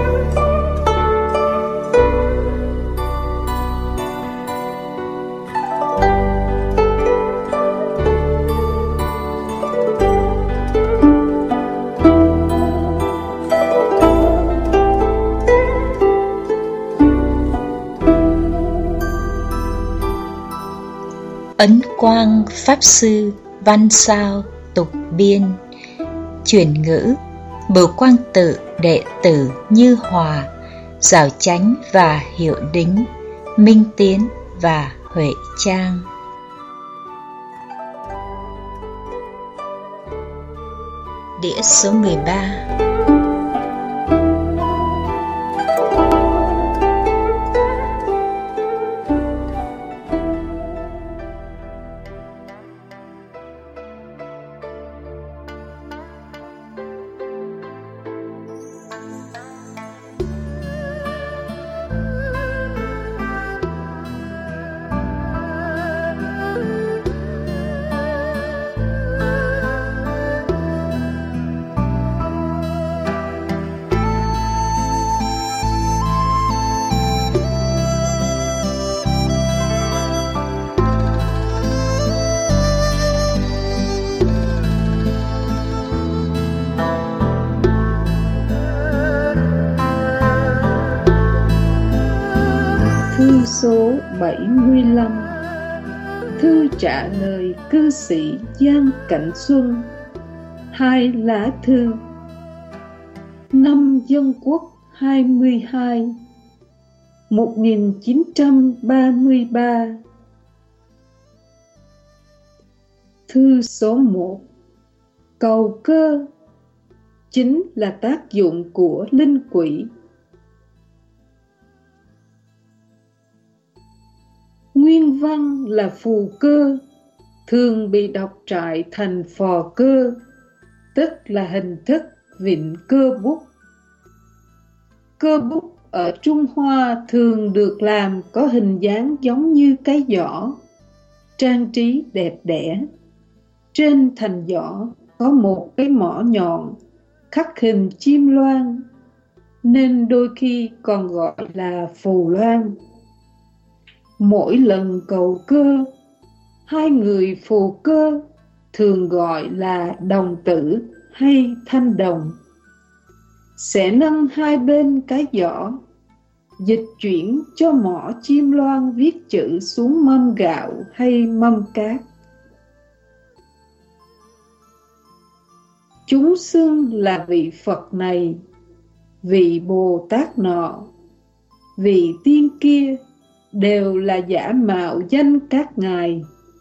Ấn Quang Pháp Sư văn sao tục biên. Chuyển ngữ: Bửu Quang Tự đệ tử Như Hòa, Giảo Chánh và Hiệu Đính, Minh Tiến và Huệ Trang. Đĩa số 13. Thư số 75. Thư trả lời cư sĩ Giang Cảnh Xuân. 2 lá thư. Năm Dân Quốc 22 1933. Thư số 1. Cầu cơ chính là tác dụng của linh quỷ. Nguyên văn là phù cơ, thường bị đọc trại thành phò cơ, tức là hình thức vịn cơ bút. Cơ bút ở Trung Hoa thường được làm có hình dáng giống như cái giỏ, trang trí đẹp đẽ. Trên thành giỏ có một cái mỏ nhọn, khắc hình chim loan, nên đôi khi còn gọi là phù loan. Mỗi lần cầu cơ, hai người phù cơ thường gọi là đồng tử hay thanh đồng, sẽ nâng hai bên cái giỏ, dịch chuyển cho mỏ chim loan viết chữ xuống mâm gạo hay mâm cát. Chúng xưng là vị Phật này, vị Bồ Tát nọ, vị tiên kia, đều là giả mạo danh các ngài.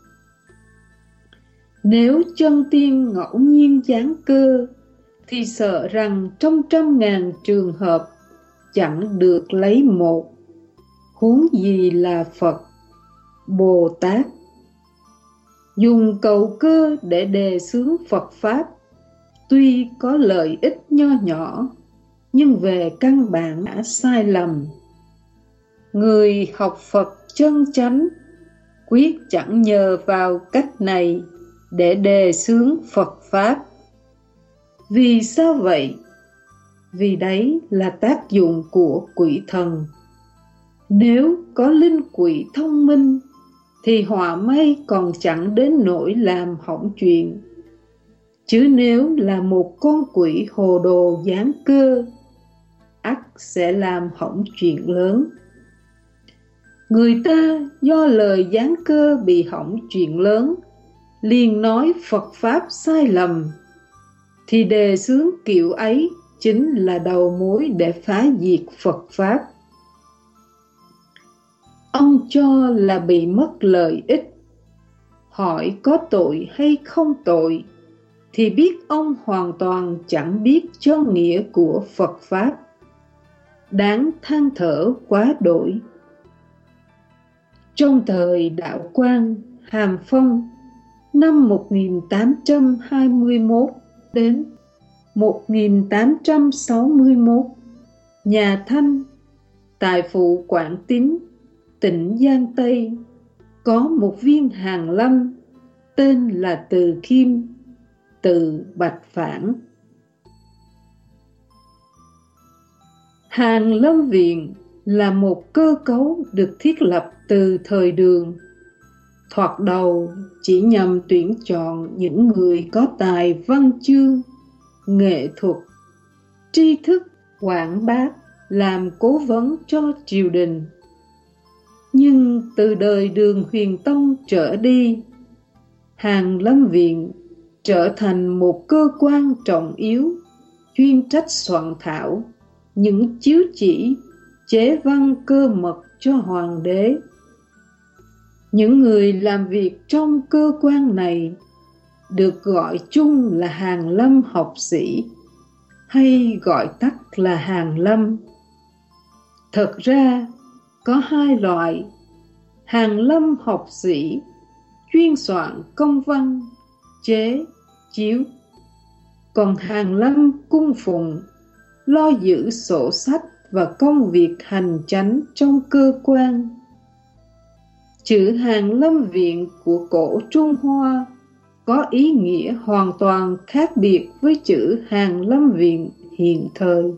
Nếu chân tiên ngẫu nhiên giáng cơ, thì sợ rằng trong 100.000 trường hợp chẳng được lấy một, huống gì là Phật, Bồ Tát. Dùng cầu cơ để đề xướng Phật Pháp, tuy có lợi ích nho nhỏ, nhưng về căn bản đã sai lầm. Người học Phật chân chánh quyết chẳng nhờ vào cách này để đề xướng Phật Pháp. Vì sao vậy? Vì đấy là tác dụng của quỷ thần. Nếu có linh quỷ thông minh thì họa may còn chẳng đến nỗi làm hỏng chuyện. Chứ nếu là một con quỷ hồ đồ giáng cơ, ắt sẽ làm hỏng chuyện lớn. Người ta do lời giáng cơ bị hỏng chuyện lớn, liền nói Phật Pháp sai lầm, thì đề xướng kiểu ấy chính là đầu mối để phá diệt Phật Pháp. Ông cho là bị mất lợi ích. Hỏi có tội hay không tội, thì biết ông hoàn toàn chẳng biết chân nghĩa của Phật Pháp. Đáng than thở quá đổi. Trong thời đạo Quang, Hàm Phong, năm 1821 đến 1861, nhà Thanh, tại phủ Quảng Tín, tỉnh Giang Tây, có một viên hàn lâm tên là Từ Khiêm, từ Bạch Phản. Hàn Lâm Viện là một cơ cấu được thiết lập từ thời Đường. Thoạt đầu chỉ nhằm tuyển chọn những người có tài văn chương, nghệ thuật, tri thức, quảng bác làm cố vấn cho triều đình. Nhưng từ đời Đường Huyền Tông trở đi, Hàn Lâm Viện trở thành một cơ quan trọng yếu chuyên trách soạn thảo những chiếu chỉ, chế văn cơ mật cho hoàng đế. Những người làm việc trong cơ quan này được gọi chung là Hàn Lâm học sĩ, hay gọi tắt là Hàn Lâm. Thật ra có hai loại: Hàn Lâm học sĩ chuyên soạn công văn, chế, chiếu, còn Hàn Lâm cung phụng lo giữ sổ sách và công việc hành chánh trong cơ quan. Chữ Hàn Lâm Viện của cổ Trung Hoa có ý nghĩa hoàn toàn khác biệt với chữ Hàn Lâm Viện hiện thời.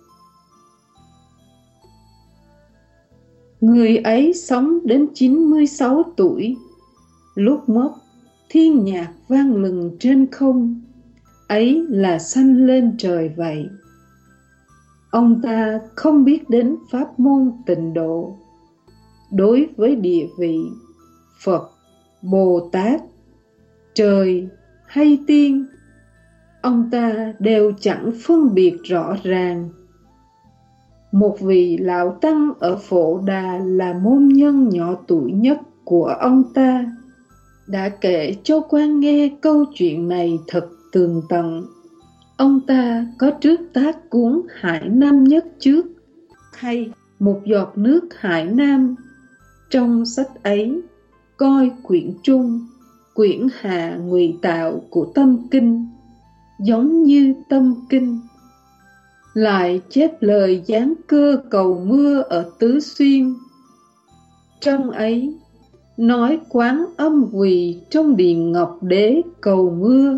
Người ấy sống đến 96 tuổi. Lúc mất, thiên nhạc vang lừng trên không, ấy là sanh lên trời vậy. Ông ta không biết đến pháp môn tịnh độ. Đối với địa vị Phật, Bồ Tát, trời hay tiên, ông ta đều chẳng phân biệt rõ ràng. Một vị lão tăng ở Phổ Đà là môn nhân nhỏ tuổi nhất của ông ta, đã kể cho quan nghe câu chuyện này thật tường tận. Ông ta có trước tác cuốn Hải Nam Nhất trước, hay Một giọt nước Hải Nam. Trong sách ấy coi quyển Trung, quyển Hạ ngụy tạo của Tâm Kinh giống như Tâm Kinh, lại chép lời giáng cơ cầu mưa ở Tứ Xuyên. Trong ấy nói Quán Âm quỳ trong điện Ngọc Đế cầu mưa.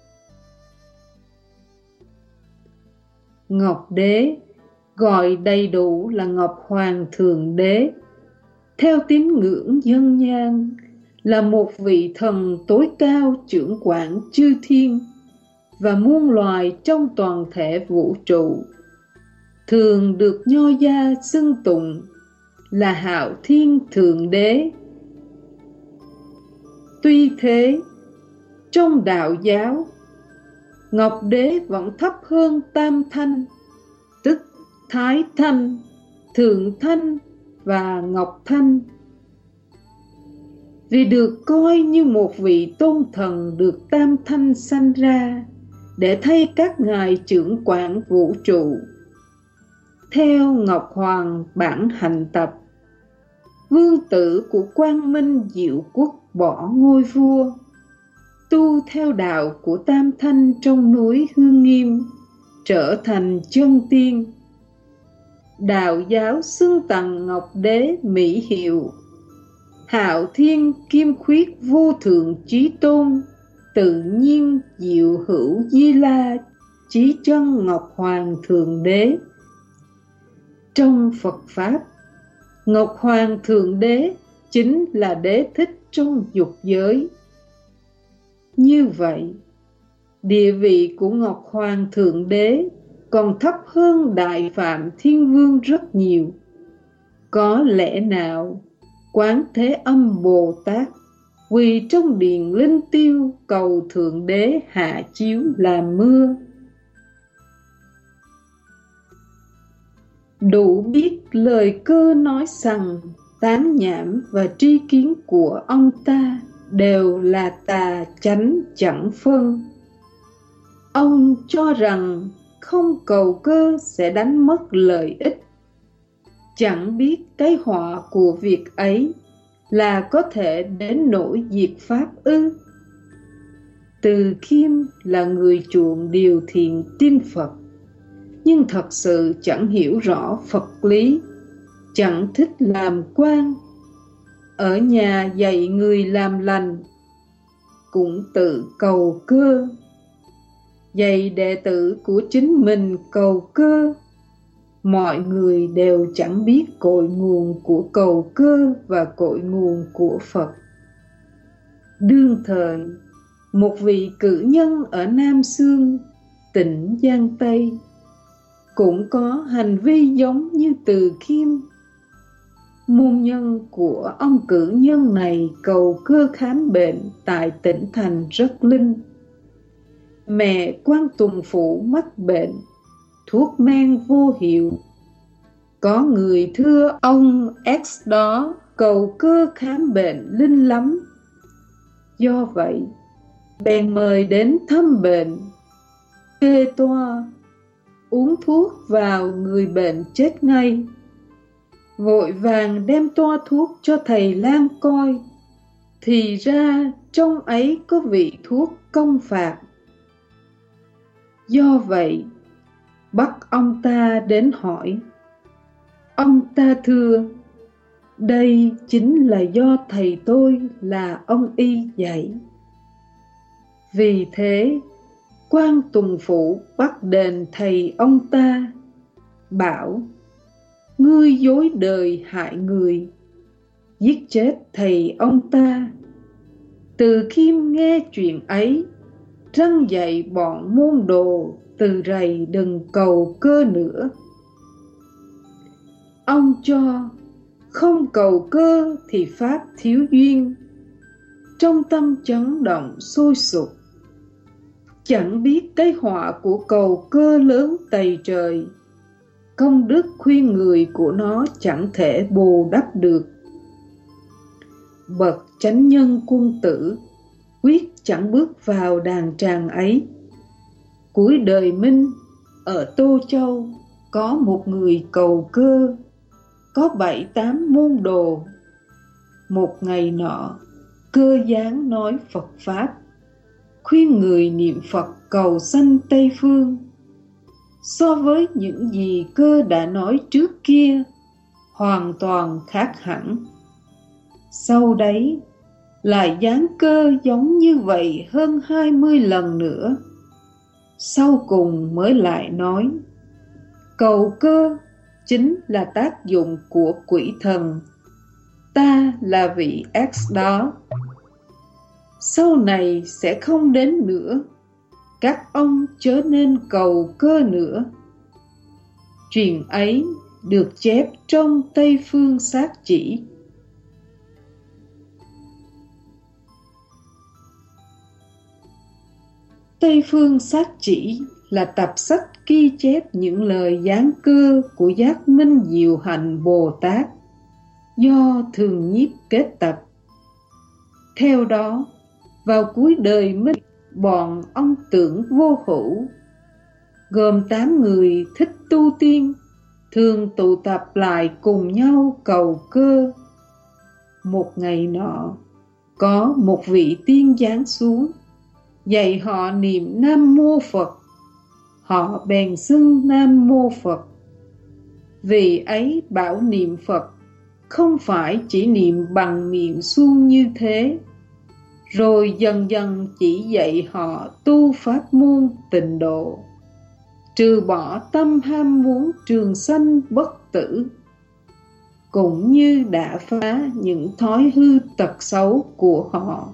Ngọc Đế gọi đầy đủ là Ngọc Hoàng Thượng Đế, theo tín ngưỡng dân gian là một vị thần tối cao trưởng quản chư thiên và muôn loài trong toàn thể vũ trụ, thường được nho gia xưng tụng là Hạo Thiên Thượng Đế. Tuy thế, trong đạo giáo, Ngọc Đế vẫn thấp hơn Tam Thanh, tức Thái Thanh, Thượng Thanh và Ngọc Thanh. Vì được coi như một vị tôn thần được Tam Thanh sanh ra để thay các ngài trưởng quản vũ trụ. Theo Ngọc Hoàng bản hành tập, vương tử của Quang Minh Diệu Quốc bỏ ngôi vua, tu theo đạo của Tam Thanh trong núi Hương Nghiêm, trở thành chân tiên. Đạo giáo xưng tặng Ngọc Đế mỹ hiệu Hạo Thiên Kim Khuyết Vô Thượng Chí Tôn, Tự Nhiên Diệu Hữu Di La Chí Chân Ngọc Hoàng Thượng Đế. Trong Phật Pháp, Ngọc Hoàng Thượng Đế chính là đế thích trong dục giới. Như vậy, địa vị của Ngọc Hoàng Thượng Đế còn thấp hơn Đại Phạm Thiên Vương rất nhiều. Có lẽ nào Quán Thế Âm Bồ Tát quỳ trong điện linh tiêu cầu Thượng Đế hạ chiếu làm mưa? Đủ biết lời cơ nói rằng tán nhảm và tri kiến của ông ta đều là tà chánh chẳng phân. Ông cho rằng không cầu cơ sẽ đánh mất lợi ích. Chẳng biết cái họa của việc ấy là có thể đến nỗi diệt pháp ư? Từ Khiêm là người chuộng điều thiện tin Phật, nhưng thật sự chẳng hiểu rõ Phật lý, chẳng thích làm quan. Ở nhà dạy người làm lành, cũng tự cầu cơ. Dạy đệ tử của chính mình cầu cơ, mọi người đều chẳng biết cội nguồn của cầu cơ và cội nguồn của Phật. Đương thời, một vị cử nhân ở Nam Xương, tỉnh Giang Tây, cũng có hành vi giống như Từ Khiêm. Môn nhân của ông cử nhân này cầu cơ khám bệnh tại tỉnh thành Rất Linh. Mẹ Quan Tùng Phủ mắc bệnh, thuốc men vô hiệu. Có người thưa ông X đó cầu cơ khám bệnh linh lắm. Do vậy, bèn mời đến thăm bệnh, kê toa, uống thuốc vào người bệnh chết ngay. Vội vàng đem toa thuốc cho thầy lang coi, thì ra trong ấy có vị thuốc công phạt. Do vậy, bắt ông ta đến hỏi. Ông ta thưa, đây chính là do thầy tôi là ông y dạy. Vì thế, Quan Tùng Phủ bắt đền thầy ông ta, bảo: ngươi dối đời hại người, giết chết thầy ông ta. Từ Khiêm nghe chuyện ấy, răn dạy bọn môn đồ từ rày đừng cầu cơ nữa. Ông cho không cầu cơ thì pháp thiếu duyên. Trong tâm chấn động sôi sục, chẳng biết cái họa của cầu cơ lớn tày trời, công đức khuyên người của nó chẳng thể bù đắp được. Bậc chánh nhân quân tử quyết chẳng bước vào đàn tràng ấy. Cuối đời Minh, ở Tô Châu có một người cầu cơ, có 7-8 môn đồ. Một ngày nọ, cơ giáng nói Phật Pháp, khuyên người niệm Phật cầu sanh Tây Phương. So với những gì cơ đã nói trước kia, hoàn toàn khác hẳn. Sau đấy, lại giáng cơ giống như vậy hơn 20 lần nữa. Sau cùng mới lại nói, cầu cơ chính là tác dụng của quỷ thần. Ta là vị X đó. Sau này sẽ không đến nữa. Các ông chớ nên cầu cơ nữa. Chuyện ấy được chép trong Tây Phương Sát Chỉ. Tây Phương Sát Chỉ là tập sách ghi chép những lời giáng cơ của Giác Minh Diệu Hạnh Bồ Tát do Thường Nhiếp kết tập. Theo đó, vào cuối đời Minh, bọn ông Tưởng Vô Hữu gồm 8 người thích tu tiên thường tụ tập lại cùng nhau cầu cơ. Một ngày nọ, có một vị tiên giáng xuống dạy họ niệm Nam Mô Phật. Họ bèn xưng Nam Mô Phật. Vì ấy bảo niệm Phật không phải chỉ niệm bằng miệng suông như thế. Rồi dần dần chỉ dạy họ tu pháp môn tịnh độ, trừ bỏ tâm ham muốn trường sanh bất tử, cũng như đã phá những thói hư tật xấu của họ.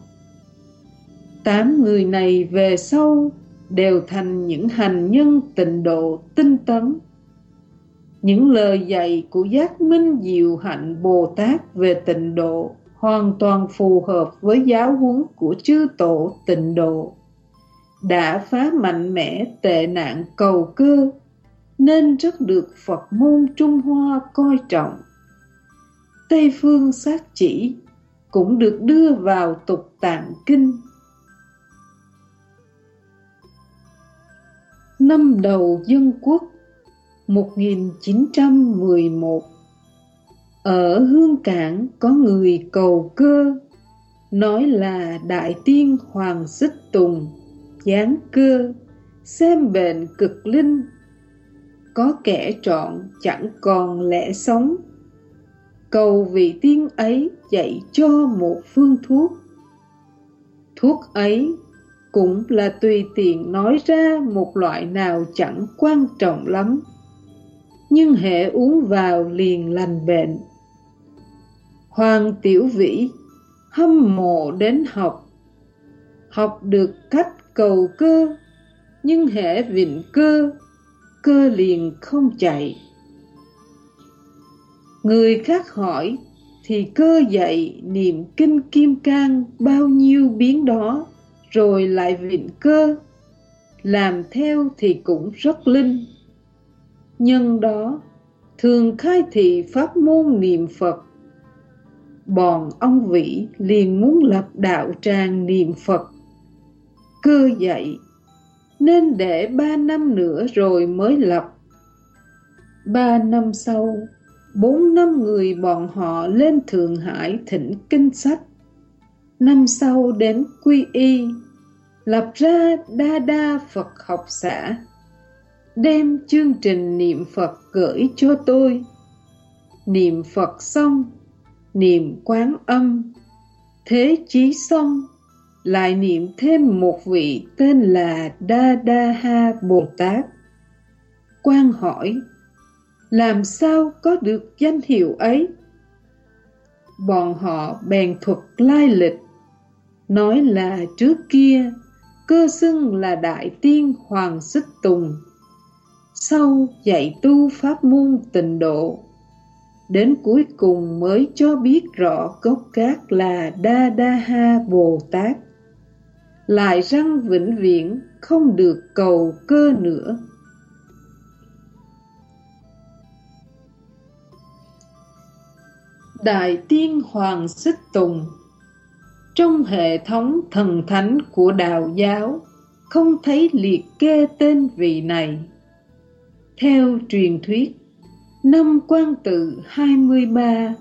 8 người này về sau đều thành những hành nhân tịnh độ tinh tấn. Những lời dạy của Giác Minh Diệu Hạnh Bồ Tát về tịnh độ hoàn toàn phù hợp với giáo huấn của chư tổ tịnh độ, đã phá mạnh mẽ tệ nạn cầu cơ, nên rất được Phật môn Trung Hoa coi trọng. Tây Phương Sát Chỉ cũng được đưa vào Tục Tạng Kinh. Năm đầu Dân Quốc 1911, ở Hương Cảng có người cầu cơ, nói là Đại Tiên Hoàng Xích Tùng giáng cơ, xem bệnh cực linh. Có kẻ trọn chẳng còn lẽ sống, cầu vị tiên ấy dạy cho một phương thuốc. Thuốc ấy cũng là tùy tiện nói ra một loại nào chẳng quan trọng lắm. nhưng hễ uống vào liền lành bệnh. Hoàng Tiểu Vĩ hâm mộ đến học, học được cách cầu cơ, nhưng hễ vịn cơ, cơ liền không chạy. Người khác hỏi thì cơ dạy niệm kinh Kim Cang bao nhiêu biến đó, rồi lại vịn cơ, làm theo thì cũng rất linh. Nhân đó thường khai thị pháp môn niệm Phật. Bọn ông Vĩ liền muốn lập đạo tràng niệm Phật. Cơ dạy nên để 3 năm nữa rồi mới lập. 3 năm sau, 4 năm người bọn họ lên Thượng Hải thỉnh kinh sách. Năm sau đến Quy Y, lập ra Đa Đa Phật học xã, đem chương trình niệm Phật gửi cho tôi. Niệm Phật xong, niệm Quán Âm, thế chí xong, lại niệm thêm một vị tên là Đa Đa Ha Bồ Tát. Quan hỏi, làm sao có được danh hiệu ấy? Bọn họ bèn thuật lai lịch, nói là trước kia cơ xưng là Đại Tiên Hoàng Xích Tùng, sau dạy tu pháp môn Tịnh Độ, đến cuối cùng mới cho biết rõ gốc gác là Đa Đa Ha Bồ Tát, lại răng vĩnh viễn không được cầu cơ nữa. Đại Tiên Hoàng Xích Tùng trong hệ thống thần thánh của đạo giáo không thấy liệt kê tên vị này. Theo truyền thuyết, năm Quan Tự 23,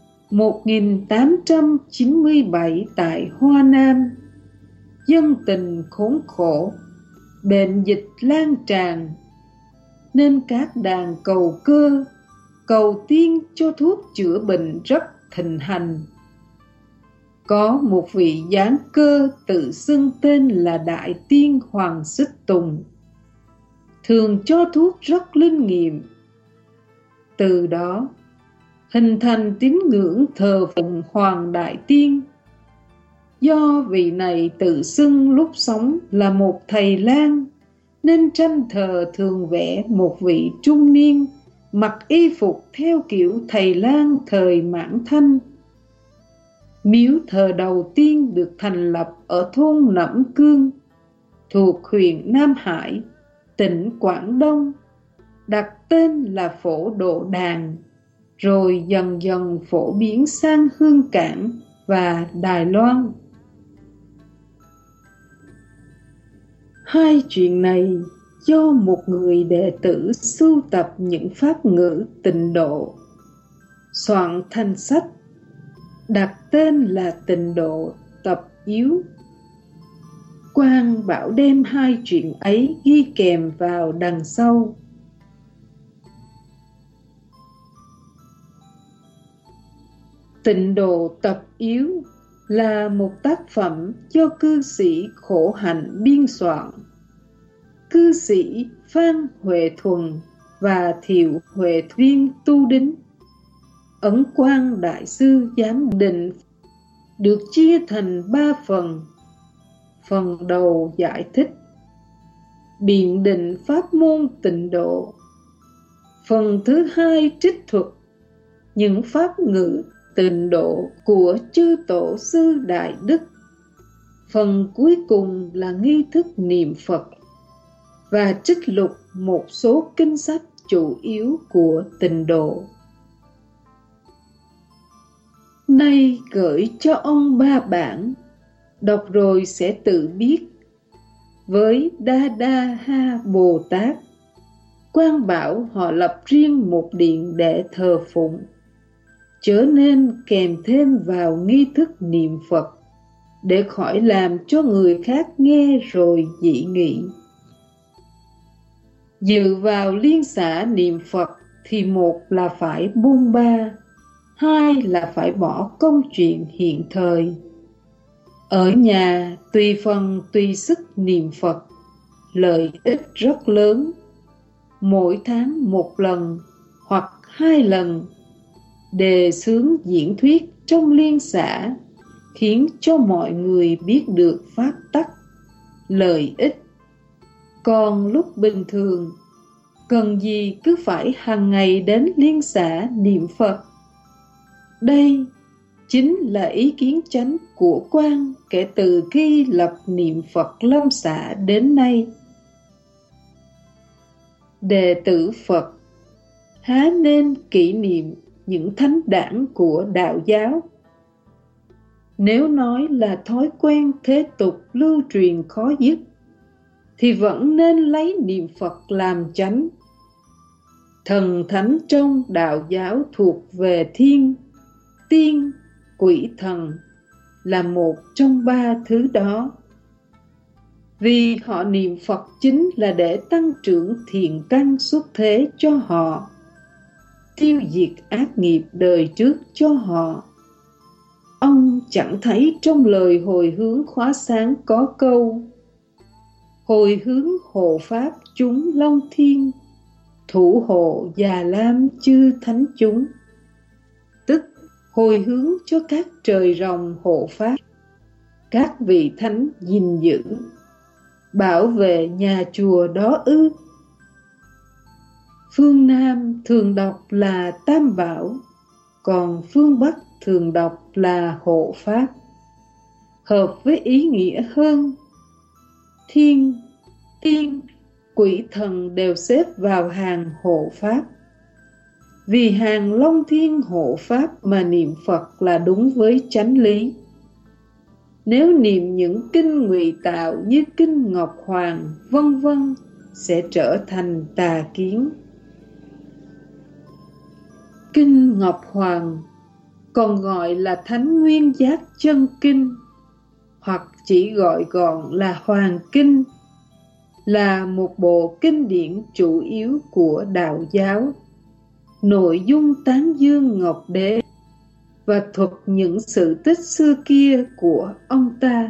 1897 tại Hoa Nam, dân tình khốn khổ, bệnh dịch lan tràn, nên các đàn cầu cơ, cầu tiên cho thuốc chữa bệnh rất thịnh hành. Có một vị giáng cơ tự xưng tên là Đại Tiên Hoàng Xích Tùng, thường cho thuốc rất linh nghiệm. Từ đó hình thành tín ngưỡng thờ phụng Hoàng Đại Tiên. Do vị này tự xưng lúc sống là một thầy lang, nên tranh thờ thường vẽ một vị trung niên mặc y phục theo kiểu thầy lang thời Mãn Thanh. Miếu thờ đầu tiên được thành lập ở thôn Nẫm Cương, thuộc huyện Nam Hải, tỉnh Quảng Đông, đặt tên là Phổ Độ Đàn, rồi dần dần phổ biến sang Hương Cảng và Đài Loan. Hai chuyện này do một người đệ tử sưu tập những pháp ngữ Tịnh Độ, soạn thành sách, đặt tên là Tịnh Độ Tập Yếu. Quan bảo đem hai chuyện ấy ghi kèm vào đằng sau. Tịnh Độ Tập Yếu là một tác phẩm do cư sĩ Khổ Hạnh biên soạn. Cư sĩ Phan Huệ Thuần và Thiệu Huệ Viên tu đính. Ấn Quang Đại Sư giám định, được chia thành 3 phần. Phần đầu giải thích, biện định pháp môn Tịnh Độ. Phần thứ hai trích thuật những pháp ngữ Tịnh Độ của chư tổ sư Đại Đức. Phần cuối cùng là nghi thức niệm Phật và trích lục một số kinh sách chủ yếu của Tịnh Độ. Nay gửi cho ông 3 bản, đọc rồi sẽ tự biết. Với Đa Đa Ha Bồ Tát, Quan bảo họ lập riêng một điện để thờ phụng, chớ nên kèm thêm vào nghi thức niệm Phật, để khỏi làm cho người khác nghe rồi dị nghị. Dự vào liên xã niệm Phật thì một là phải buông ba, hai là phải bỏ công chuyện hiện thời. Ở nhà tùy phần tùy sức niệm Phật, lợi ích rất lớn. Mỗi tháng một lần hoặc 2 lần, đề xướng diễn thuyết trong liên xã, khiến cho mọi người biết được pháp tắc, lợi ích. Còn lúc bình thường, cần gì cứ phải hàng ngày đến liên xã niệm Phật. Đây chính là ý kiến chánh của Quan kể từ khi lập niệm Phật Lâm xã đến nay. Đệ tử Phật há nên kỷ niệm những thánh đản của đạo giáo? Nếu nói là thói quen thế tục lưu truyền khó dứt, thì vẫn nên lấy niệm Phật làm chánh. Thần thánh trong đạo giáo thuộc về thiên, tiên, quỷ thần là một trong 3 thứ đó. Vì họ niệm Phật chính là để tăng trưởng thiện căn xuất thế cho họ, tiêu diệt ác nghiệp đời trước cho họ. Ông chẳng thấy trong lời hồi hướng khóa sáng có câu: hồi hướng hộ pháp chúng Long Thiên, thủ hộ Già Lam chư thánh chúng. Tức hồi hướng cho các trời rồng hộ pháp, các vị thánh gìn giữ, bảo vệ nhà chùa đó ư? Phương Nam thường đọc là Tam Bảo, còn phương Bắc thường đọc là hộ pháp, hợp với ý nghĩa hơn. Thiên, tiên, quỷ thần đều xếp vào hàng hộ pháp. Vì hàng Long Thiên hộ pháp mà niệm Phật là đúng với chánh lý. Nếu niệm những kinh ngụy tạo như kinh Ngọc Hoàng vân vân sẽ trở thành tà kiến. Kinh Ngọc Hoàng còn gọi là Thánh Nguyên Giác Chân Kinh, hoặc chỉ gọi gọn là Hoàng Kinh, là một bộ kinh điển chủ yếu của đạo giáo. Nội dung tán dương Ngọc Đế và thuật những sự tích xưa kia của ông ta.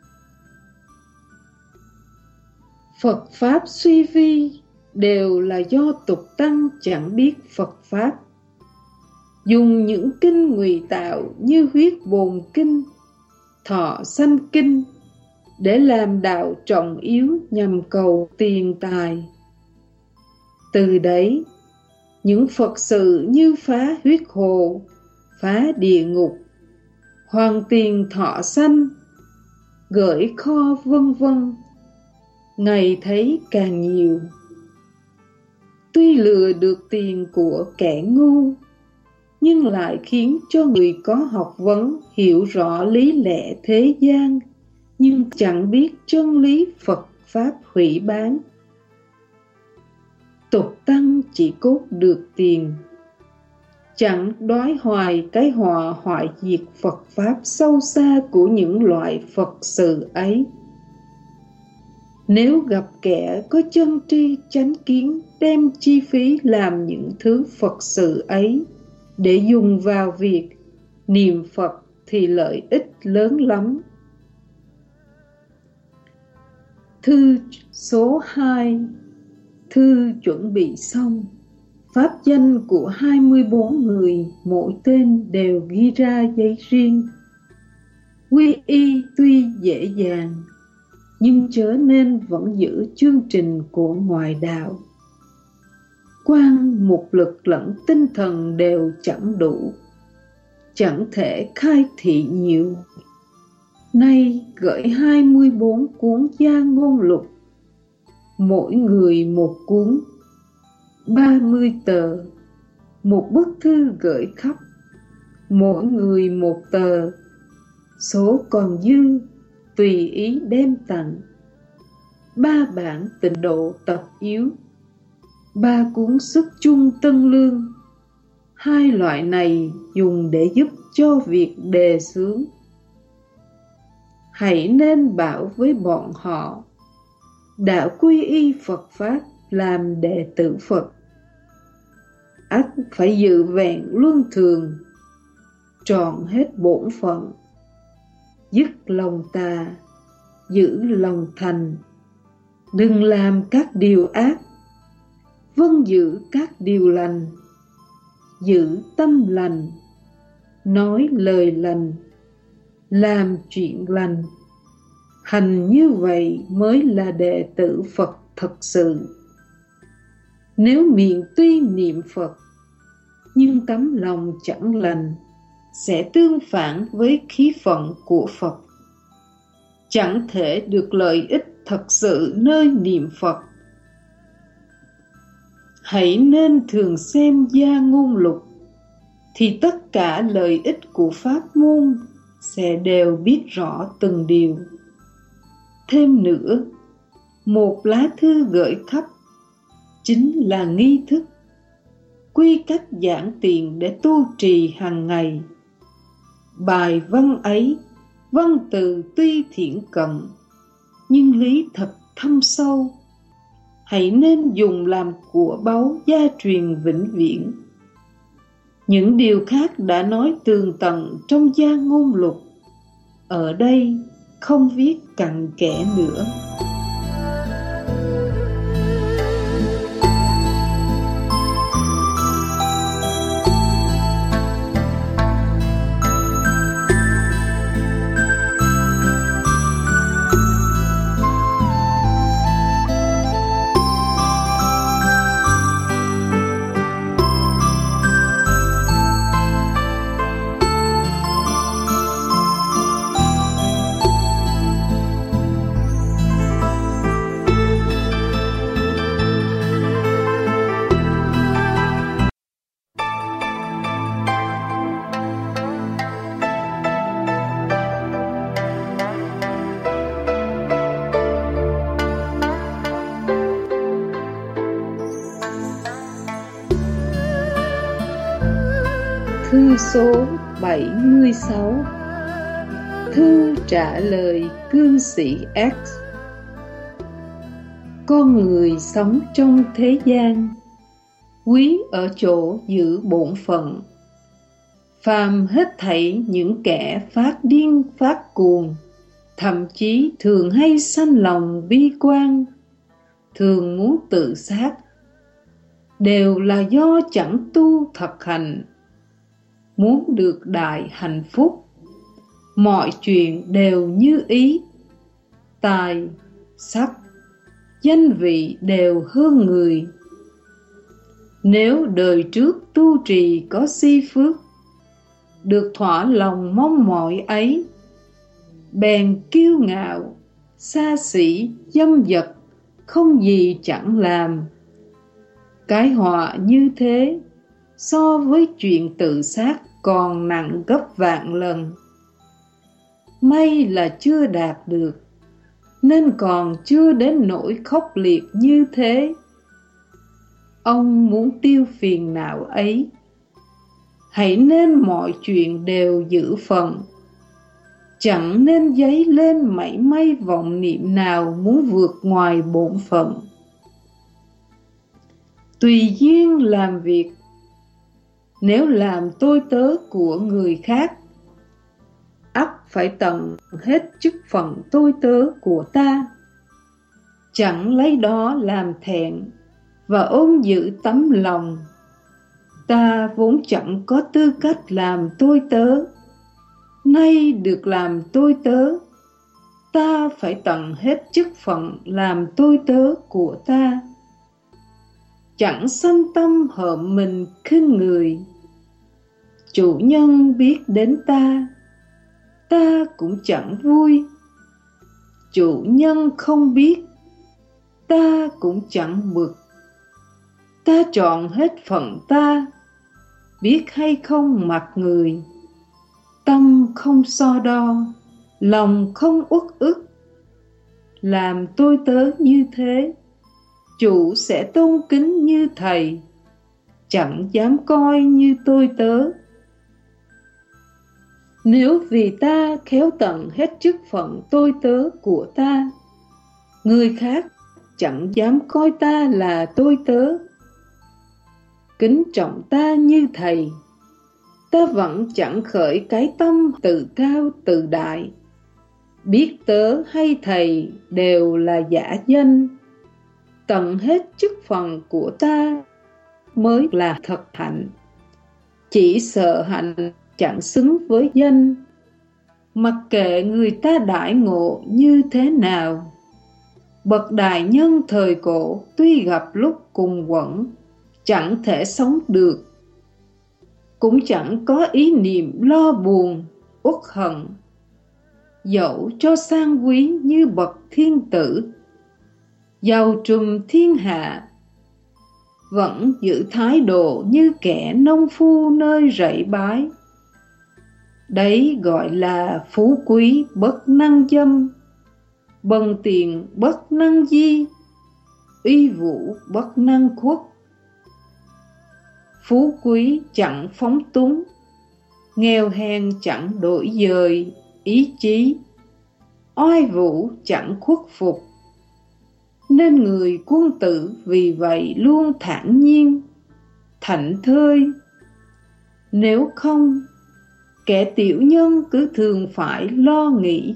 Phật Pháp suy vi đều là do tục tăng chẳng biết Phật Pháp, dùng những kinh ngụy tạo như Huyết Bồn Kinh, Thọ Sanh Kinh để làm đạo trọng yếu nhằm cầu tiền tài. Từ đấy, những Phật sự như phá huyết hồ, phá địa ngục, hoàn tiền thọ sanh, gửi kho vân vân, ngày thấy càng nhiều. Tuy lừa được tiền của kẻ ngu, nhưng lại khiến cho người có học vấn hiểu rõ lý lẽ thế gian, nhưng chẳng biết chân lý Phật Pháp hủy bán. Tục tăng chỉ cốt được tiền, chẳng đói hoài cái họa hoại diệt Phật Pháp sâu xa của những loại Phật sự ấy. Nếu gặp kẻ có chân tri chánh kiến đem chi phí làm những thứ Phật sự ấy để dùng vào việc niệm Phật thì lợi ích lớn lắm. Thư số 2. Thư chuẩn bị xong. Pháp danh của 24 người, mỗi tên đều ghi ra giấy riêng. Quy y tuy dễ dàng, nhưng chớ nên vẫn giữ chương trình của ngoại đạo. Quan mục lực lẫn tinh thần đều chẳng đủ, chẳng thể khai thị nhiều. Nay gửi 24 cuốn gia ngôn lục, mỗi người một cuốn, 30 tờ, một bức thư gửi khắp, mỗi người một tờ, số còn dư tùy ý đem tặng. 3 bản tịnh độ tập yếu, 3 cuốn sức chung tân lương. 2 loại này dùng để giúp cho việc đề xướng. Hãy nên bảo với bọn họ, đã quy y Phật Pháp làm đệ tử Phật, ắt phải giữ vẹn luân thường, trọn hết bổn phận, dứt lòng tà, giữ lòng thành, đừng làm các điều ác, vâng giữ các điều lành, giữ tâm lành, nói lời lành, làm chuyện lành. Hành như vậy mới là đệ tử Phật thật sự. Nếu miệng tuy niệm Phật, nhưng tấm lòng chẳng lành, sẽ tương phản với khí phận của Phật, chẳng thể được lợi ích thật sự nơi niệm Phật. Hãy nên thường xem Gia Ngôn Lục, thì tất cả lợi ích của pháp môn sẽ đều biết rõ từng điều. Thêm nữa, một lá thư gửi khắp chính là nghi thức, quy cách giản tiện để tu trì hàng ngày. Bài văn ấy, văn từ tuy thiển cận, nhưng lý thật thâm sâu. Hãy nên dùng làm của báu gia truyền vĩnh viễn. Những điều khác đã nói tường tận trong Gia Ngôn Lục, ở đây không viết cặn kẽ nữa. Thư số 76. Thư trả lời cư sĩ X. Con người sống trong thế gian, quý ở chỗ giữ bổn phận. Phàm hết thảy những kẻ phát điên phát cuồng, thậm chí thường hay sanh lòng bi quan, thường muốn tự sát, đều là do chẳng tu thực hành. Muốn được đại hạnh phúc, mọi chuyện đều như ý, tài, sắc, danh vị đều hơn người. Nếu đời trước tu trì có si phước, được thỏa lòng mong mỏi ấy, bèn kiêu ngạo, xa xỉ, dâm dật, không gì chẳng làm. Cái họa như thế, so với chuyện tự sát còn nặng gấp vạn lần. May là chưa đạt được, nên còn chưa đến nỗi khốc liệt như thế. Ông muốn tiêu phiền não ấy, hãy nên mọi chuyện đều giữ phần, chẳng nên dấy lên mảy may vọng niệm nào muốn vượt ngoài bổn phận. Tùy duyên làm việc. Nếu làm tôi tớ của người khác, ắt phải tận hết chức phận tôi tớ của ta. Chẳng lấy đó làm thẹn và ôm giữ tấm lòng. Ta vốn chẳng có tư cách làm tôi tớ, nay được làm tôi tớ, ta phải tận hết chức phận làm tôi tớ của ta. Chẳng sanh tâm hợm mình khinh người. Chủ nhân biết đến ta, ta cũng chẳng vui. Chủ nhân không biết, ta cũng chẳng bực. Ta chọn hết phận ta, biết hay không mặc người. Tâm không so đo, lòng không uất ức. Làm tôi tớ như thế, chủ sẽ tôn kính như thầy, chẳng dám coi như tôi tớ. Nếu vì ta khéo tận hết chức phận tôi tớ của ta, người khác chẳng dám coi ta là tôi tớ. Kính trọng ta như thầy, ta vẫn chẳng khởi cái tâm tự cao tự đại. Biết tớ hay thầy đều là giả danh, tận hết chức phần của ta mới là thật hạnh. chỉ sợ hạnh chẳng xứng với danh. Mặc kệ người ta đãi ngộ như thế nào, bậc đại nhân thời cổ tuy gặp lúc cùng quẫn, chẳng thể sống được, cũng chẳng có ý niệm lo buồn, uất hận. Dẫu cho sang quý như bậc thiên tử, giàu trùm thiên hạ, vẫn giữ thái độ như kẻ nông phu nơi rẫy bái. Đấy gọi là phú quý bất năng dâm, bần tiền bất năng di, uy vũ bất năng khuất. Phú quý chẳng phóng túng, nghèo hèn chẳng đổi dời ý chí, oai vũ chẳng khuất phục. Nên người quân tử vì vậy luôn thản nhiên, thảnh thơi. Nếu không, kẻ tiểu nhân cứ thường phải lo nghĩ.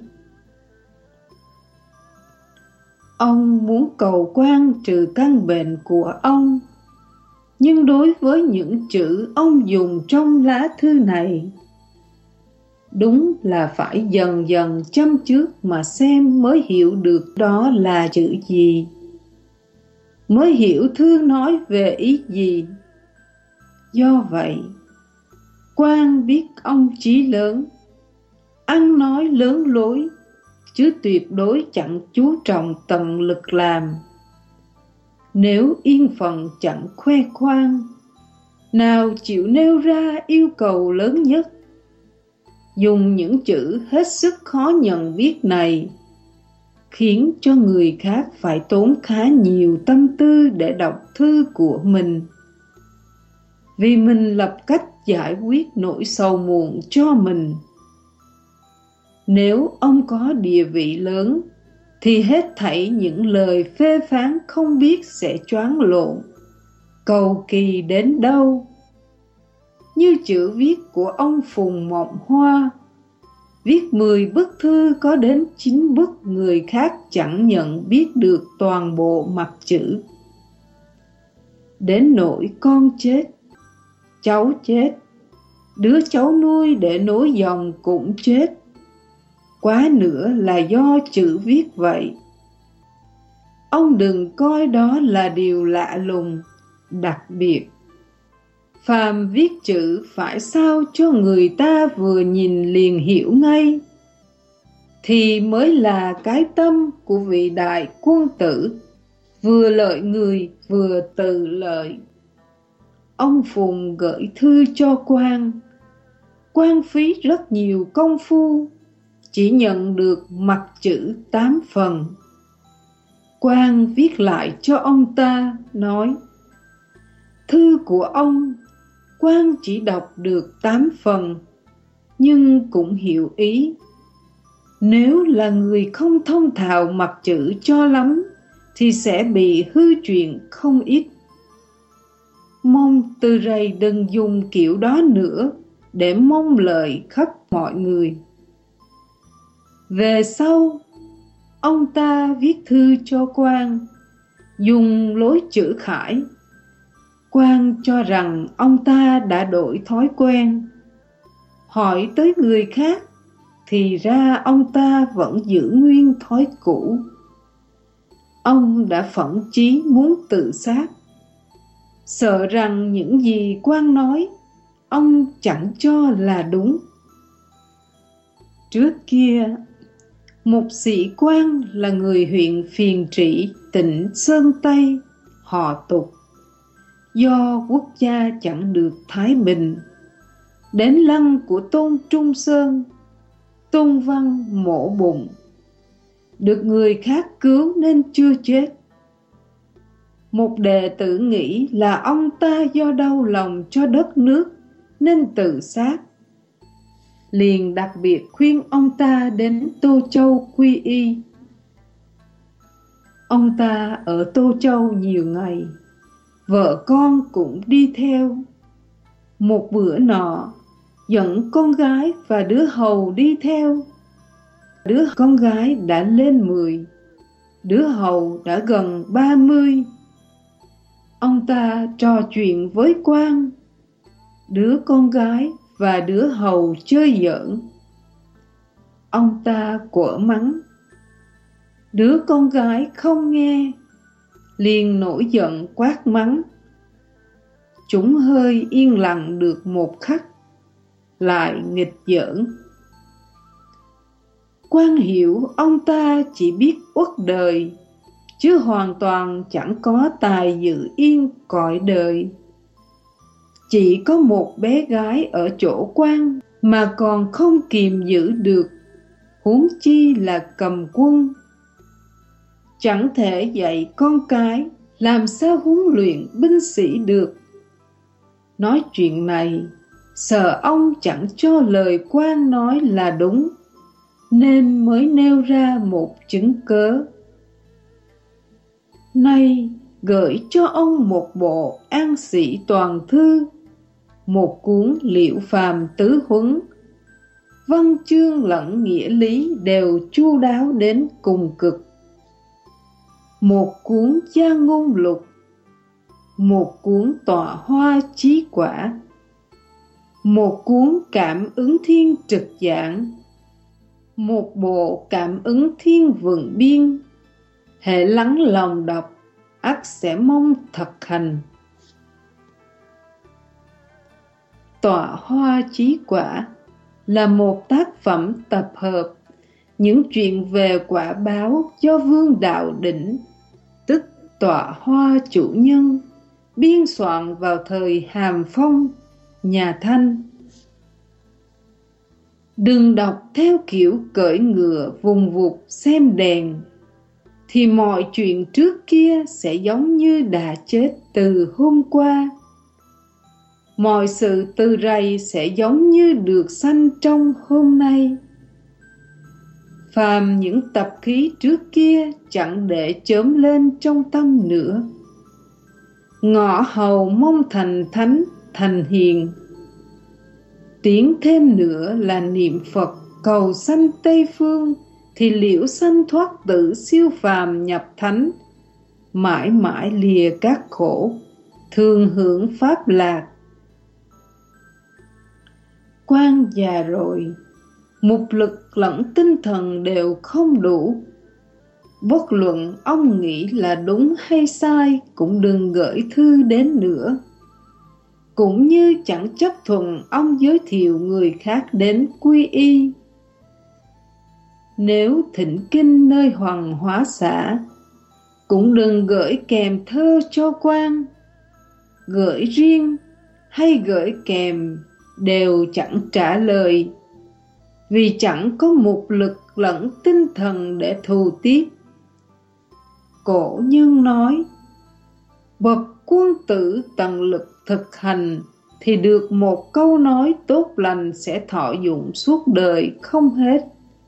Ông muốn cầu quan trừ căn bệnh của ông, nhưng đối với những chữ ông dùng trong lá thư này, đúng là phải dần dần châm trước mà xem mới hiểu được đó là chữ gì, mới hiểu thư nói về ý gì. Do vậy, quan biết ông chí lớn, ăn nói lớn lối, chứ tuyệt đối chẳng chú trọng tận lực làm. Nếu yên phận chẳng khoe khoang, nào chịu nêu ra yêu cầu lớn nhất, dùng những chữ hết sức khó nhận viết này, khiến cho người khác phải tốn khá nhiều tâm tư để đọc thư của mình, vì mình lập cách giải quyết nỗi sầu muộn cho mình. Nếu ông có địa vị lớn, thì hết thảy những lời phê phán không biết sẽ choáng lộn, cầu kỳ đến đâu. Như chữ viết của ông Phùng Mộng Hoa, viết 10 bức thư có đến 9 bức người khác chẳng nhận biết được toàn bộ mặt chữ. Đến nỗi con chết, cháu chết, đứa cháu nuôi để nối dòng cũng chết, quá nữa là do chữ viết vậy. Ông đừng coi đó là điều lạ lùng, đặc biệt. Phàm viết chữ phải sao cho người ta vừa nhìn liền hiểu ngay, thì mới là cái tâm của vị đại quân tử, vừa lợi người vừa tự lợi. Ông Phùng gửi thư cho quan phí rất nhiều công phu, chỉ nhận được mặt chữ 8 phần. Quan viết lại cho ông ta, nói: thư của ông, quan chỉ đọc được 8 phần, nhưng cũng hiểu ý. Nếu là người không thông thạo mặt chữ cho lắm, thì sẽ bị hư chuyện không ít. Mong từ rày đừng dùng kiểu đó nữa, để mong lợi khắp mọi người. Về sau, ông ta viết thư cho quan, dùng lối chữ khải. Quan cho rằng ông ta đã đổi thói quen. Hỏi tới người khác, thì ra ông ta vẫn giữ nguyên thói cũ. Ông đã phẫn chí muốn tự sát, sợ rằng những gì quan nói, ông chẳng cho là đúng. Trước kia, một sĩ quan là người huyện Phiền Trị, tỉnh Sơn Tây, họ Tục. Do quốc gia chẳng được thái bình, đến lăng của Tôn Trung Sơn, Tôn Văn mổ bụng, được người khác cứu nên chưa chết. Một đệ tử nghĩ là ông ta do đau lòng cho đất nước nên tự sát, liền đặc biệt khuyên ông ta đến Tô Châu quy y. Ông ta ở Tô Châu nhiều ngày, vợ con cũng đi theo. Một bữa nọ, dẫn con gái và đứa hầu đi theo. Đứa con gái đã lên 10, đứa hầu đã gần 30. Ông ta trò chuyện với quan, đứa con gái và đứa hầu chơi giỡn. Ông ta quở mắng. Đứa con gái không nghe, liền nổi giận quát mắng. Chúng hơi yên lặng được một khắc, lại nghịch giỡn. Quan hiểu ông ta chỉ biết uất đời, chứ hoàn toàn chẳng có tài giữ yên cõi đời. Chỉ có một bé gái ở chỗ quan mà còn không kìm giữ được, huống chi là cầm quân. Chẳng thể dạy con cái làm sao huấn luyện binh sĩ được. Nói chuyện này, sợ ông chẳng cho lời quan nói là đúng, nên mới nêu ra một chứng cớ. Nay gửi cho ông một bộ An Sĩ Toàn Thư, một cuốn Liệu Phàm Tứ Huấn, văn chương lẫn nghĩa lý đều chu đáo đến cùng cực. Một cuốn Gia Ngôn Lục, một cuốn Tọa Hoa Chí Quả, một cuốn Cảm Ứng Thiên Trực Giảng, một bộ Cảm Ứng Thiên Vượng Biên. Hễ lắng lòng đọc, ắt sẽ mong thực hành. Tọa Hoa Chí Quả là một tác phẩm tập hợp những chuyện về quả báo do Vương Đạo Đỉnh, tức Tọa Hoa chủ nhân, biên soạn vào thời Hàm Phong, nhà Thanh. Đừng đọc theo kiểu cưỡi ngựa vùng vụt xem đèn, thì mọi chuyện trước kia sẽ giống như đã chết từ hôm qua. Mọi sự từ rày sẽ giống như được sanh trong hôm nay. Phàm những tập khí trước kia chẳng để chớm lên trong tâm nữa. Ngõ hầu mong thành thánh, thành hiền. Tiến thêm nữa là niệm Phật cầu sanh Tây Phương, thì liễu sanh thoát tử siêu phàm nhập thánh, mãi mãi lìa các khổ, thường hưởng pháp lạc. Quan già rồi, mục lực lẫn tinh thần đều không đủ. Bất luận ông nghĩ là đúng hay sai cũng đừng gửi thư đến nữa. Cũng như chẳng chấp thuận ông giới thiệu người khác đến quy y. Nếu thỉnh kinh nơi Hoàng Hóa xã, cũng đừng gửi kèm thơ cho quan. Gửi riêng hay gửi kèm đều chẳng trả lời, vì chẳng có mục lực lẫn tinh thần để thù tiếp. Cổ nhân nói, bậc quân tử tận lực thực hành, thì được một câu nói tốt lành sẽ thọ dụng suốt đời không hết.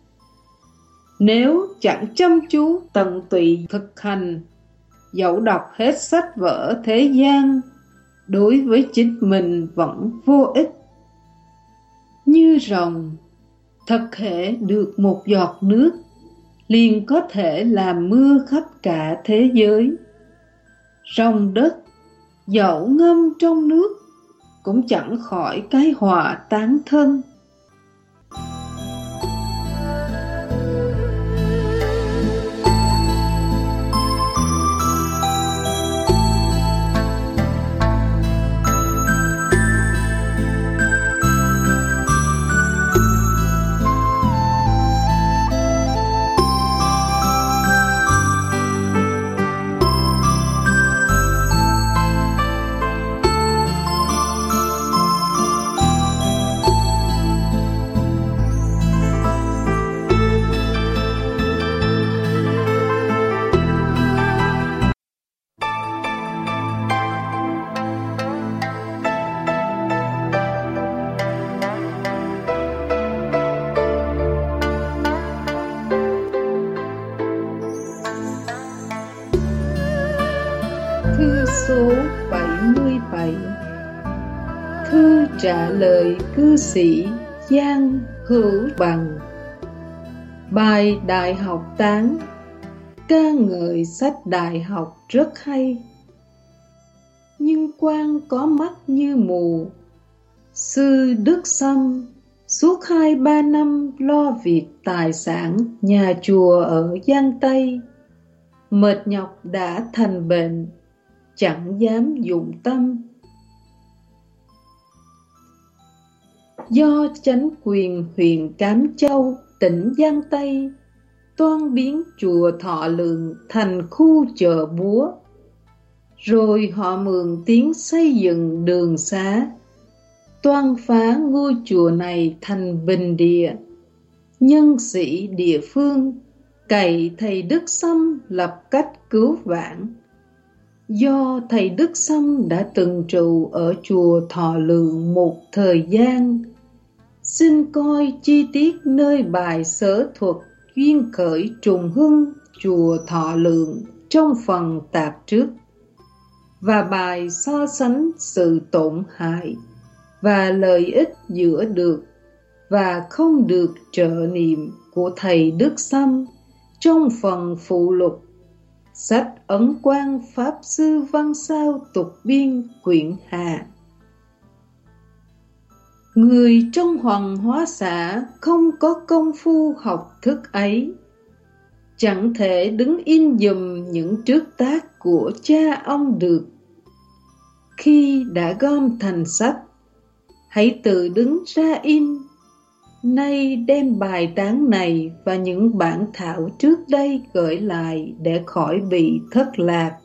Nếu chẳng chăm chú tận tụy thực hành, dẫu đọc hết sách vở thế gian, đối với chính mình vẫn vô ích. Như rồng, thật hễ được một giọt nước, liền có thể làm mưa khắp cả thế giới. Rồng đất, dẫu ngâm trong nước, cũng chẳng khỏi cái họa tán thân. Thư số 77. Thư trả lời cư sĩ Giang Hữu Bằng. Bài Đại học tán, ca ngợi sách đại học rất hay. Nhưng quan có mắt như mù, Sư Đức Sâm suốt 2-3 năm lo việc tài sản nhà chùa ở Giang Tây, mệt nhọc đã thành bệnh, chẳng dám dụng tâm. Do chánh quyền huyện Cám Châu, tỉnh Giang Tây toan biến chùa Thọ Lượng thành khu chợ búa, rồi họ mượn tiếng xây dựng đường xá, toan phá ngôi chùa này thành bình địa. Nhân sĩ địa phương cậy thầy Đức Sâm lập cách cứu vãn. Do thầy Đức Sâm đã từng trụ ở chùa Thọ Lượng một thời gian, xin coi chi tiết nơi bài sở thuật duyên khởi trùng hưng chùa Thọ Lượng trong phần tạp trước, và bài so sánh sự tổn hại và lợi ích giữa được và không được trợ niệm của thầy Đức Sâm trong phần phụ lục sách Ấn Quang Pháp Sư Văn Sao Tục Biên quyển Hạ. Người trong Hoàng Hóa xã không có công phu học thức ấy, chẳng thể đứng in dùm những trước tác của cha ông được. Khi đã gom thành sách, hãy tự đứng ra in. Nay đem bài tán này và những bản thảo trước đây gửi lại để khỏi bị thất lạc.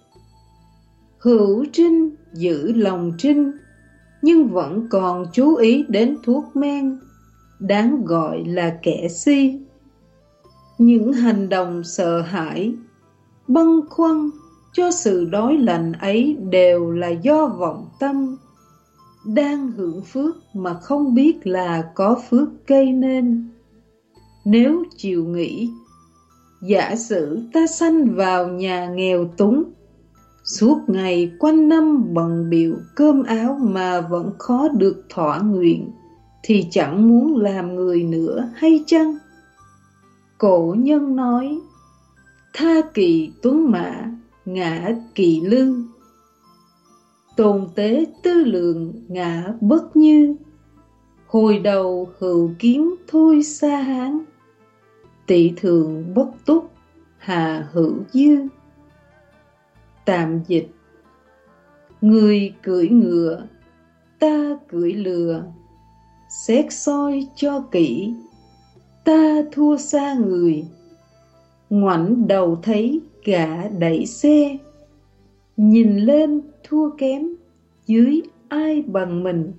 Hữu trinh giữ lòng trinh, nhưng vẫn còn chú ý đến thuốc men, đáng gọi là kẻ si. Những hành động sợ hãi, bâng khuâng cho sự đói lạnh ấy đều là do vọng tâm, đang hưởng phước mà không biết là có phước gây nên. Nếu chịu nghĩ, giả sử ta sanh vào nhà nghèo túng, suốt ngày quanh năm bận bịu cơm áo mà vẫn khó được thỏa nguyện, thì chẳng muốn làm người nữa hay chăng? Cổ nhân nói, tha kỳ tuấn mã, ngã kỳ lư. Tồn tế tư lượng, ngã bất như. Hồi đầu hữu kiến thôi xa hán, tị thường bất túc, hà hữu dư. Tạm dịch: người cưỡi ngựa, ta cưỡi lừa. Xét soi cho kỹ, ta thua xa người. Ngoảnh đầu thấy gã đẩy xe, nhìn lên thua kém, dưới ai bằng mình.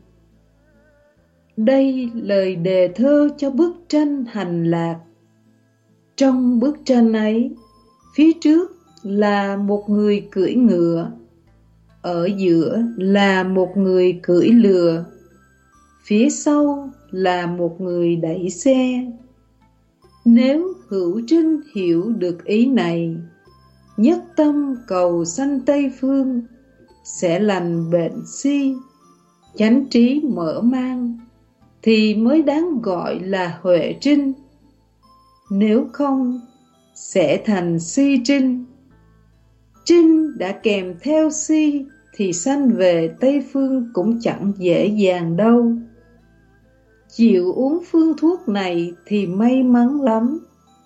Đây lời đề thơ cho bức tranh hành lạc. Trong bức tranh ấy, phía trước là một người cưỡi ngựa, ở giữa là một người cưỡi lừa, phía sau là một người đẩy xe. Nếu hữu trinh hiểu được ý này, nhất tâm cầu sanh Tây Phương, sẽ lành bệnh si, chánh trí mở mang, thì mới đáng gọi là huệ trinh. Nếu không, sẽ thành si trinh. Trinh đã kèm theo si thì sanh về Tây Phương cũng chẳng dễ dàng đâu. Chịu uống phương thuốc này thì may mắn lắm.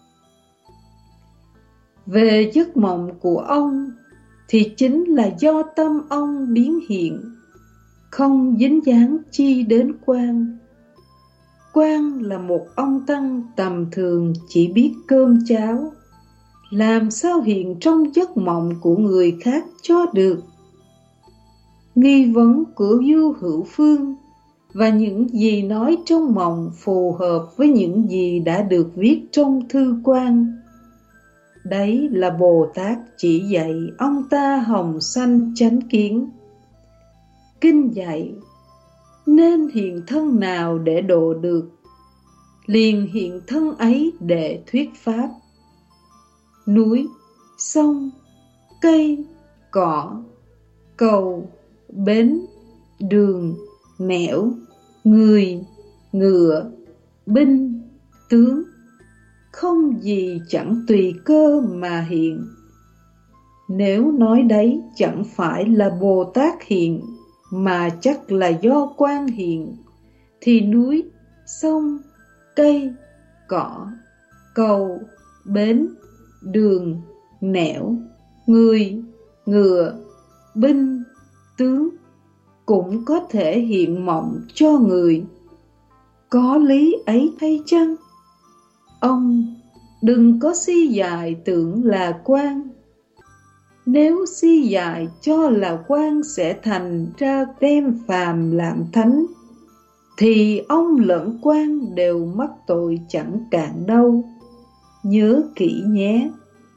Về giấc mộng của ông thì chính là do tâm ông biến hiện, không dính dáng chi đến Quang. Quang là một ông tăng tầm thường chỉ biết cơm cháo, làm sao hiện trong giấc mộng của người khác cho được. Nghi vấn của Du Hữu Phương và những gì nói trong mộng phù hợp với những gì đã được viết trong thư quan. Đấy là Bồ Tát chỉ dạy ông ta hồng sanh chánh kiến. Kinh dạy, nên hiện thân nào để độ được, liền hiện thân ấy để thuyết pháp. Núi, sông, cây, cỏ, cầu, bến, đường, nẻo, người, ngựa, binh, tướng, không gì chẳng tùy cơ mà hiện. Nếu nói đấy chẳng phải là Bồ Tát hiện, mà chắc là do quan hiện, thì núi, sông, cây, cỏ, cầu, bến, đường, nẻo, người, ngựa, binh, tướng cũng có thể hiện mộng cho người. Có lý ấy hay chăng? Ông đừng có si dại tưởng là quan. Nếu si dại cho là quan sẽ thành ra đem phàm làm thánh, thì ông lẫn quan đều mắc tội chẳng cạn đâu. Nhớ kỹ nhé.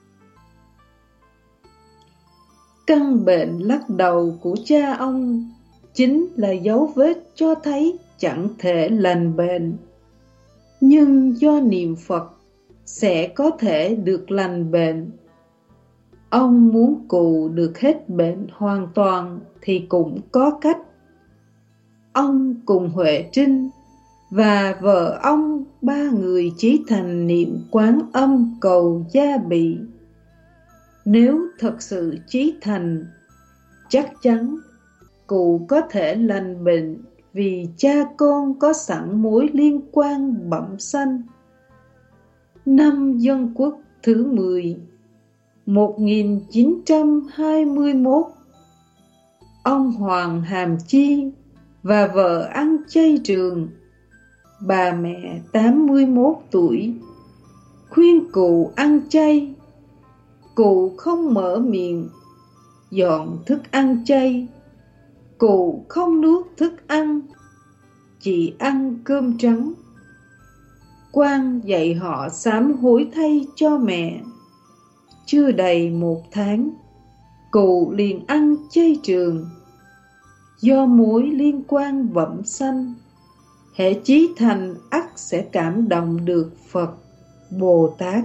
Căn bệnh lắc đầu của cha ông chính là dấu vết cho thấy chẳng thể lành bệnh. Nhưng do niệm Phật sẽ có thể được lành bệnh. Ông muốn cù được hết bệnh hoàn toàn thì cũng có cách. Ông cùng Huệ Trinh và vợ ông 3 người chí thành niệm Quán Âm cầu gia bị. Nếu thật sự chí thành, chắc chắn cụ có thể lành bệnh, vì cha con có sẵn mối liên quan bẩm sinh. Năm Dân Quốc thứ 10, 1921, ông Hoàng Hàm Chi và vợ ăn chay trường, bà mẹ 81 tuổi, khuyên cụ ăn chay. Cụ không mở miệng, dọn thức ăn chay. Cụ không nuốt thức ăn, chỉ ăn cơm trắng. Quan dạy họ sám hối thay cho mẹ. Chưa đầy 1 tháng, cụ liền ăn chay trường. Do mối liên quan bẩm sanh, hễ chí thành ắt sẽ cảm động được Phật, Bồ Tát.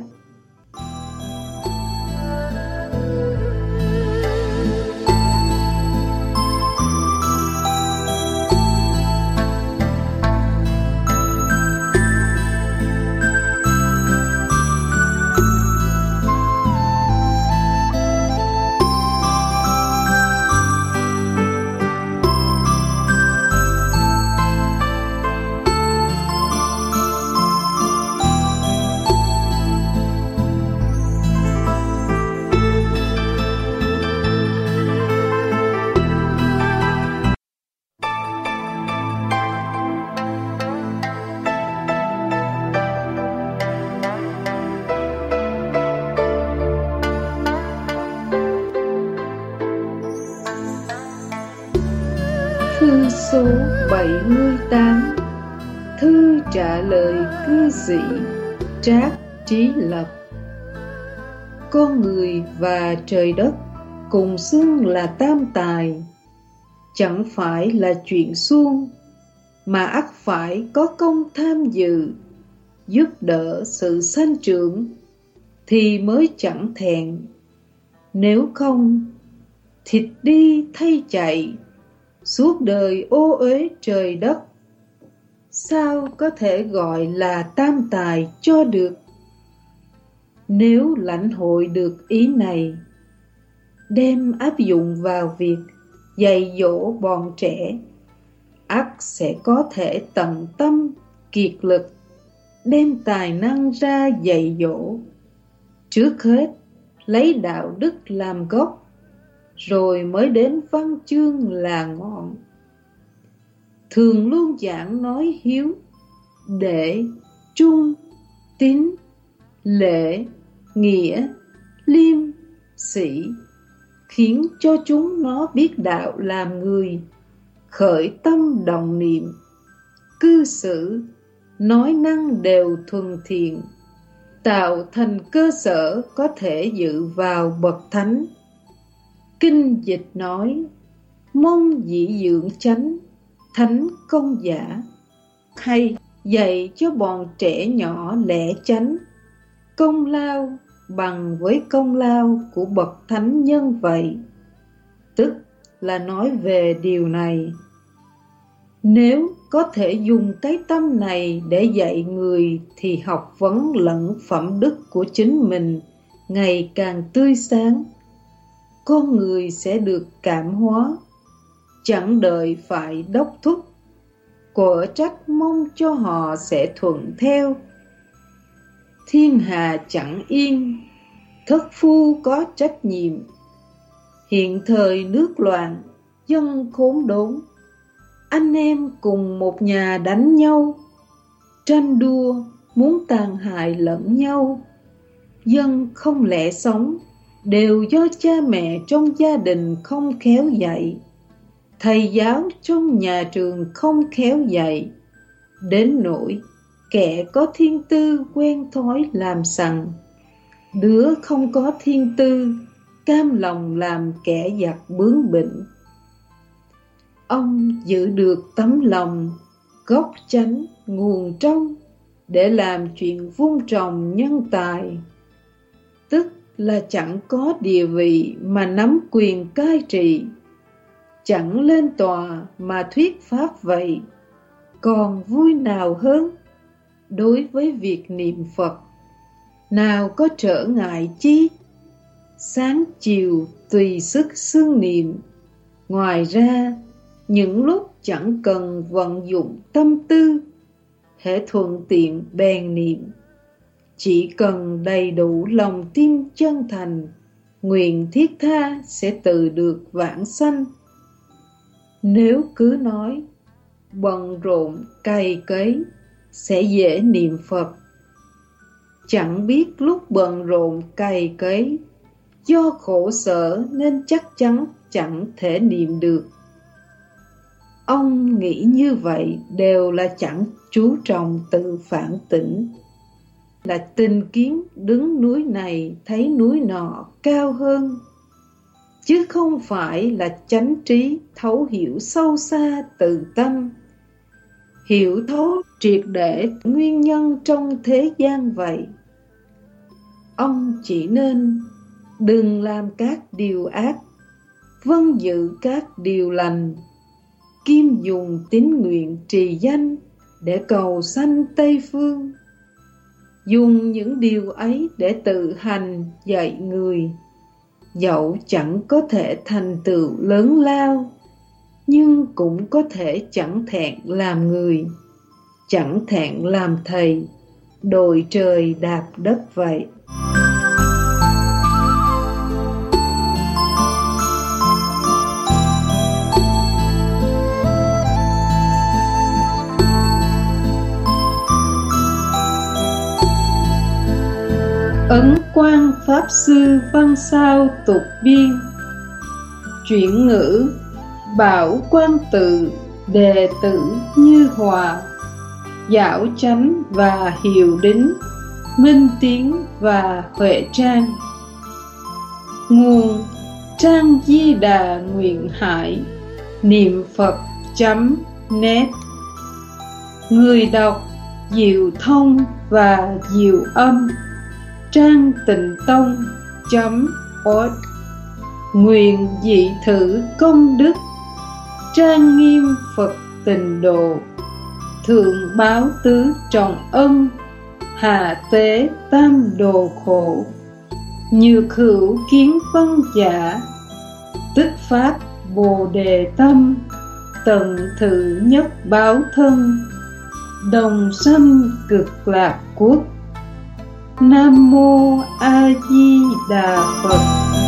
Thư số 78. Thư trả lời cư sĩ Trác Trí Lập. Con người và trời đất cùng xưng là tam tài, chẳng phải là chuyện suông, mà ắt phải có công tham dự, giúp đỡ sự sanh trưởng, thì mới chẳng thẹn. Nếu không, thịt đi thay chạy, suốt đời ô uế trời đất, sao có thể gọi là tam tài cho được? Nếu lãnh hội được ý này, đem áp dụng vào việc dạy dỗ bọn trẻ, ắt sẽ có thể tận tâm, kiệt lực, đem tài năng ra dạy dỗ. Trước hết, lấy đạo đức làm gốc, rồi mới đến văn chương là ngọn. Thường luôn giảng nói hiếu, đệ, trung, tín, lễ, nghĩa, liêm, sĩ, khiến cho chúng nó biết đạo làm người, khởi tâm đồng niệm, cư xử, nói năng đều thuần thiện, tạo thành cơ sở có thể dự vào bậc thánh. Kinh dịch nói: mong dĩ dưỡng chánh, thánh công giả. Hay dạy cho bọn trẻ nhỏ lẽ chánh, công lao bằng với công lao của bậc thánh nhân vậy. Tức là nói về điều này. Nếu có thể dùng cái tâm này để dạy người, thì học vấn lẫn phẩm đức của chính mình ngày càng tươi sáng. Con người sẽ được cảm hóa, chẳng đợi phải đốc thúc, quở trách mong cho họ sẽ thuận theo. Thiên hà chẳng yên, thất phu có trách nhiệm. Hiện thời nước loạn, dân khốn đốn, anh em cùng một nhà đánh nhau, tranh đua muốn tàn hại lẫn nhau. Dân không lẽ sống, đều do cha mẹ trong gia đình không khéo dạy, thầy giáo trong nhà trường không khéo dạy, đến nỗi kẻ có thiên tư quen thói làm sằng, đứa không có thiên tư cam lòng làm kẻ giặc bướng bỉnh. Ông giữ được tấm lòng, gốc chánh nguồn trong, để làm chuyện vun trồng nhân tài, tức là chẳng có địa vị mà nắm quyền cai trị, chẳng lên tòa mà thuyết pháp vậy. Còn vui nào hơn? Đối với việc niệm Phật, nào có trở ngại chi? Sáng chiều tùy sức xương niệm. Ngoài ra, những lúc chẳng cần vận dụng tâm tư, hễ thuận tiện bèn niệm. Chỉ cần đầy đủ lòng tin chân thành, nguyện thiết tha sẽ tự được vãng sanh. Nếu cứ nói bận rộn cày cấy sẽ dễ niệm Phật, chẳng biết lúc bận rộn cày cấy, do khổ sở nên chắc chắn chẳng thể niệm được. Ông nghĩ như vậy đều là chẳng chú trọng tự phản tỉnh, là tình kiến đứng núi này thấy núi nọ cao hơn, chứ không phải là chánh trí thấu hiểu sâu xa từ tâm, hiểu thấu triệt để nguyên nhân trong thế gian vậy. Ông chỉ nên đừng làm các điều ác, vâng giữ các điều lành, kiêm dùng tín nguyện trì danh để cầu sanh Tây Phương. Dùng những điều ấy để tự hành dạy người, dẫu chẳng có thể thành tựu lớn lao, nhưng cũng có thể chẳng thẹn làm người, chẳng thẹn làm thầy, đội trời đạp đất vậy. Ấn Quang Pháp Sư Văn Sao Tục Biên. Chuyển ngữ: Bảo Quan Tự, đệ tử Như Hòa, Giảo Chánh và Hiệu Đính, Minh Tiến và Huệ Trang. Nguồn: Trang Di Đà Nguyện Hải, niệm Phật.net. Người đọc: Diệu Thông và Diệu Âm. Trang Tịnh Tông.org. Nguyện dị thử công đức, trang nghiêm Phật Tịnh Độ, thượng báo tứ trọng ân, hạ tế tam đồ khổ. Nhược hữu kiến phân giả, tức phát Bồ Đề tâm, tận thử nhất báo thân, đồng sanh cực lạc quốc. Nam Mô A Di Đà Phật.